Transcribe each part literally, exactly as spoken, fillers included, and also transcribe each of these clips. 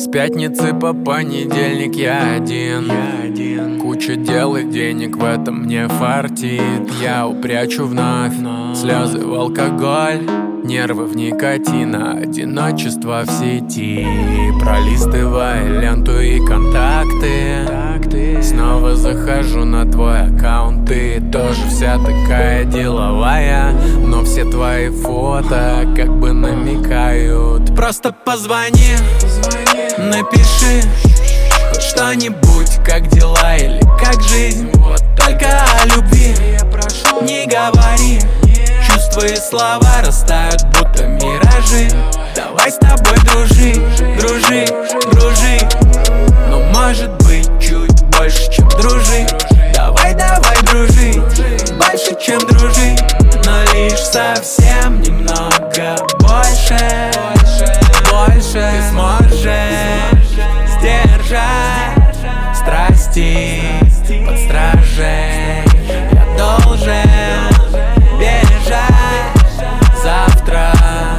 С пятницы по понедельник я один, я один. Куча дел и денег в этом мне фартит. Я упрячу вновь слезы в алкоголь, нервы в никотин, а одиночество в сети. Пролистывая ленту и контакты, снова захожу на твой аккаунт. Ты тоже вся такая деловая, но все твои фото как бы намекают. Просто позвони, напиши хоть что-нибудь, как дела или как жизнь. Вот только о любви не говори. Чувства и слова растают, будто миражи. Давай с тобой дружи, дружи, дружи. Но может быть чуть больше, чем дружи. Давай, давай дружи, больше, чем дружи. Но лишь совсем немного больше. Больше ты сможешь сдержать страсти под стражей. Я должен бежать завтра,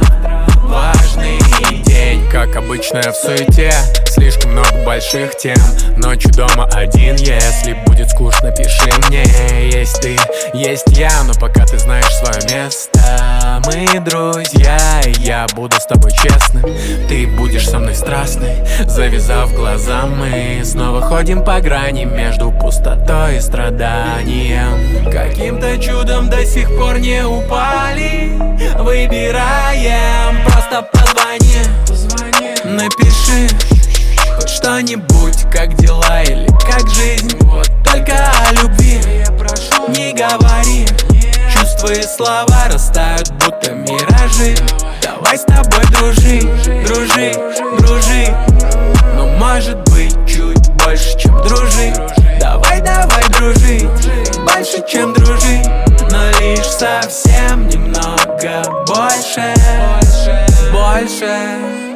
важный день. Как обычно я в суете, слишком много больших тем. Ночью дома один, если будет скучно, пиши мне. Есть ты, есть я, но пока ты знаешь свое место. Мы друзья, и я буду с тобой честным. Ты будешь со мной страстной. Завязав глаза, мы снова ходим по грани между пустотой и страданием. Каким-то чудом до сих пор не упали. Выбираем, просто позвони, напиши хоть что-нибудь, как дела или как жизнь. Вот только о любви не говори. Чувства и слова растают, будто миражи. Давай с тобой дружи, дружи, дружи. Но может быть чуть больше, чем дружи. Давай, давай дружи, больше, чем дружи. Но лишь совсем немного больше, больше.